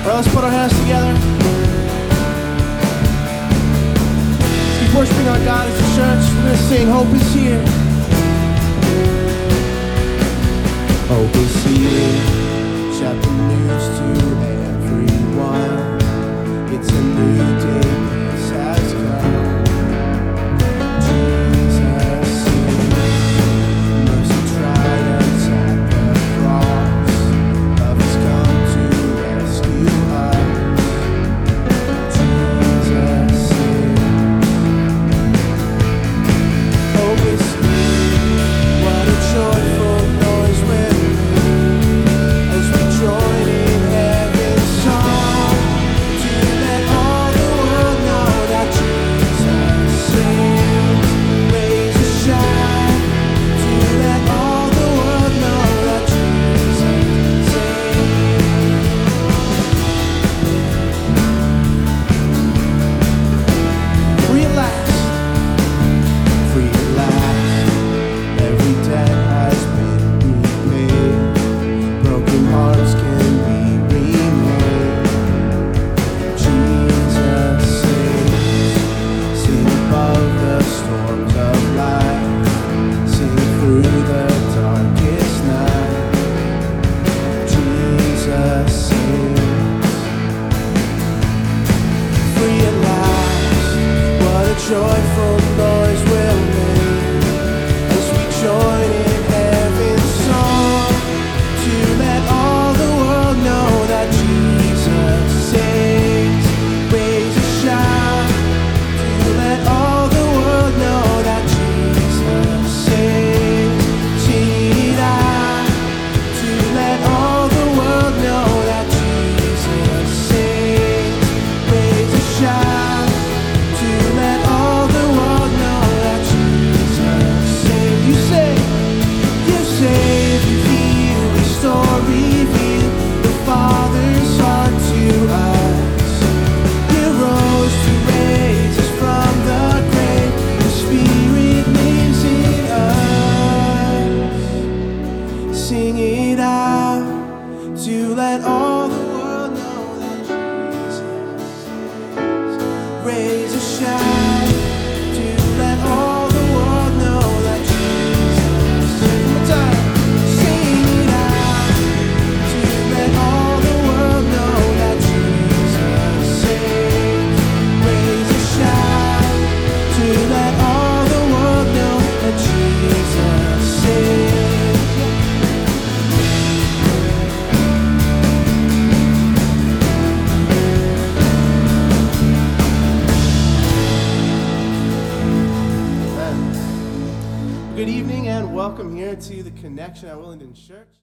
Let's put our hands together. Let's keep worshiping our God as a church. We're going to sing Hope is Here. Hope is here. Shout the news to everyone. It's a new day, peace has come. Jesus saved. Mercy triumphs at the cross. Love has come to rescue us. Jesus saved. Hope is here. What a joyful noise we're as we join in heaven's song to let all the world know that Jesus saves. Raise a shout to let all the world know that Jesus saves. Free at last, free at last. Every debt has been repaid. Broken hearts can be remade. Jesus saves. Sing above the storms of life. Sing through the darkest night. Jesus saves. Free at last. What a joyful noise we'll make as we join in heaven's song to let all the world know that Jesus saves. Raise a shout to let all the world know that Jesus saves. Sing it out to let all the world know that Jesus saves. Raise a shout to let all the world know that Jesus saves. You save, you heal, restore, reveal the Father's heart to us. You rose to raise us from the grave. The Spirit lives in us. Sing it out to let all the world know that Jesus saves. Raise a shout to let all the world know that Jesus saves. One more time. Sing it out to let all the world know that Jesus saves. Raise a shout to let all the world know that Jesus saves. Amen. Good evening and welcome here to the Connection at Willingdon Church.